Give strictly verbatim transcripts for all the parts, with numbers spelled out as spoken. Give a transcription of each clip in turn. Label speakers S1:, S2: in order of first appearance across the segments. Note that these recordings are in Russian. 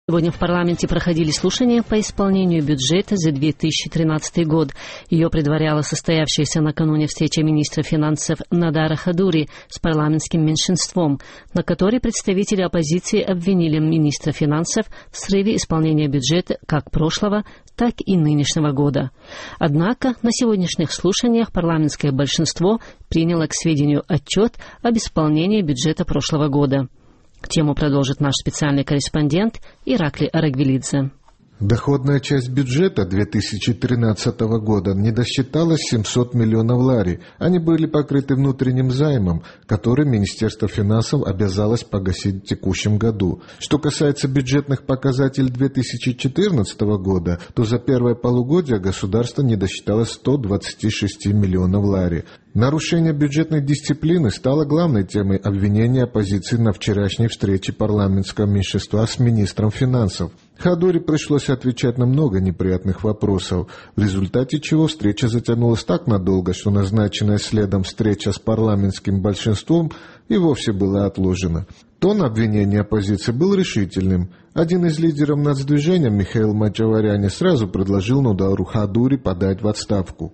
S1: Сегодня в парламенте проходили слушания по исполнению бюджета за две тысячи тринадцатый год. Ее предваряла состоявшаяся накануне встреча министра финансов Нодара Хадури с парламентским меньшинством, на которой представители оппозиции обвинили министра финансов в срыве исполнения бюджета как прошлого, так и нынешнего года. Однако на сегодняшних слушаниях парламентское большинство приняло к сведению отчет об исполнении бюджета прошлого года. Тему продолжит наш специальный корреспондент Иракли Арагвелидзе.
S2: Доходная часть бюджета две тысячи тринадцатого года не досчиталась семьсот миллионов лари. Они были покрыты внутренним займом, который Министерство финансов обязалось погасить в текущем году. Что касается бюджетных показателей две тысячи четырнадцатого года, то за первое полугодие государство не досчиталось ста двадцати шести миллионов лари. Нарушение бюджетной дисциплины стало главной темой обвинения оппозиции на вчерашней встрече парламентского меньшинства с министром финансов. Хадури пришлось отвечать на много неприятных вопросов, в результате чего встреча затянулась так надолго, что назначенная следом встреча с парламентским большинством и вовсе была отложена. Тон обвинения оппозиции был решительным. Один из лидеров нацдвижения, Михаил Маджаваряни, сразу предложил Нодару Хадури подать в отставку.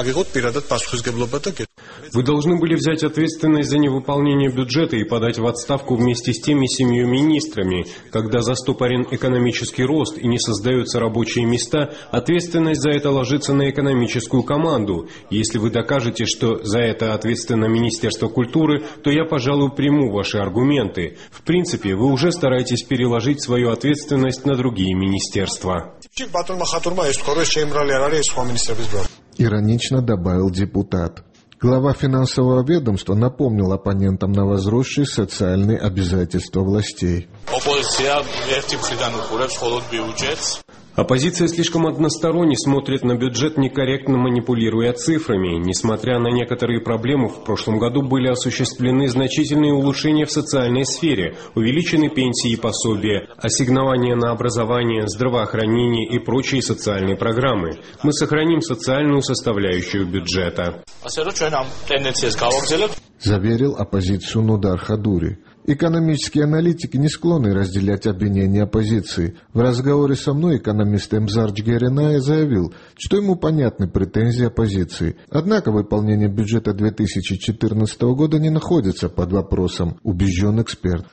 S3: Вы должны были взять ответственность за невыполнение бюджета и подать в отставку вместе с теми семью министрами. Когда застопорен экономический рост и не создаются рабочие места, ответственность за это ложится на экономическую команду. Если вы докажете, что за это ответственно Министерство культуры, то я, пожалуй, приму ваши аргументы. В принципе, вы уже стараетесь переложить свою ответственность на другие министерства.
S2: Иронично добавил депутат. Глава финансового ведомства напомнил оппонентам на возросшие социальные обязательства властей.
S3: Оппозиция слишком односторонне смотрит на бюджет, некорректно манипулируя цифрами. Несмотря на некоторые проблемы, в прошлом году были осуществлены значительные улучшения в социальной сфере, увеличены пенсии и пособия, ассигнования на образование, здравоохранение и прочие социальные программы. Мы сохраним социальную составляющую бюджета.
S2: Заверил оппозицию Нодар Хадури. Экономические аналитики не склонны разделять обвинения оппозиции. В разговоре со мной экономист Эмзар Джгереная заявил, что ему понятны претензии оппозиции. Однако выполнение бюджета две тысячи четырнадцатого года не находится под вопросом, убежден эксперт.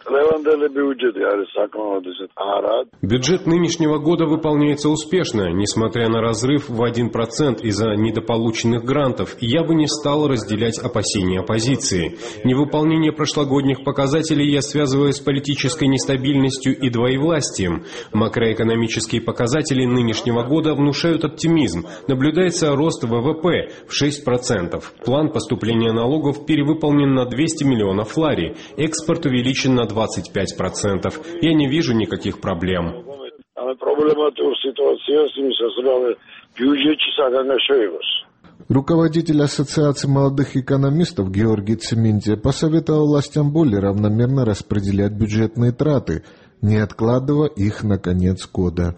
S3: Бюджет нынешнего года выполняется успешно, несмотря на разрыв в один процент из-за недополученных грантов, и я бы не стал разделять опасения оппозиции. Невыполнение прошлогодних показателей я связываю с политической нестабильностью и двоевластием. Макроэкономические показатели нынешнего года внушают оптимизм. Наблюдается рост вэ вэ пэ в шесть процентов. План поступления налогов перевыполнен на двести миллионов лари. Экспорт увеличен на двадцать пять процентов. Я не вижу никаких проблем.
S2: Руководитель Ассоциации молодых экономистов Георгий Цементия посоветовал властям более равномерно распределять бюджетные траты, не откладывая их на конец года.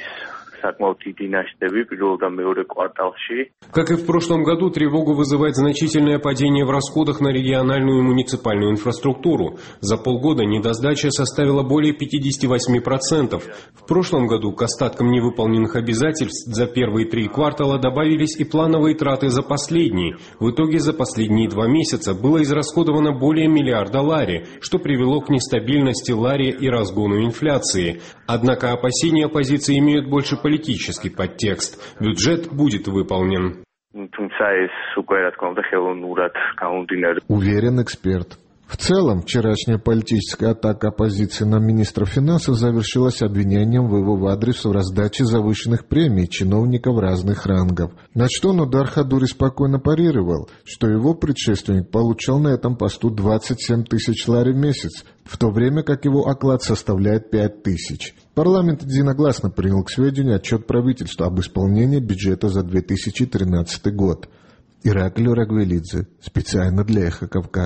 S3: Как и в прошлом году, тревогу вызывает значительное падение в расходах на региональную и муниципальную инфраструктуру. За полгода недосдача составила более пятьдесят восемь процентов. В прошлом году к остаткам невыполненных обязательств за первые три квартала добавились и плановые траты за последние. В итоге за последние два месяца было израсходовано более миллиарда лари, что привело к нестабильности лари и разгону инфляции. Однако опасения оппозиции имеют больше политический подтекст. Бюджет будет выполнен.
S2: Уверен эксперт. В целом, вчерашняя политическая атака оппозиции на министра финансов завершилась обвинением в его адрес в раздаче завышенных премий чиновников разных рангов. На что Нодар Хадури спокойно парировал, что его предшественник получал на этом посту двадцать семь тысяч лари в месяц, в то время как его оклад составляет пять тысяч. Парламент единогласно принял к сведению отчет правительства об исполнении бюджета за две тысячи тринадцатый год. Иракли Арагвелидзе, специально для Эхо Кавказа.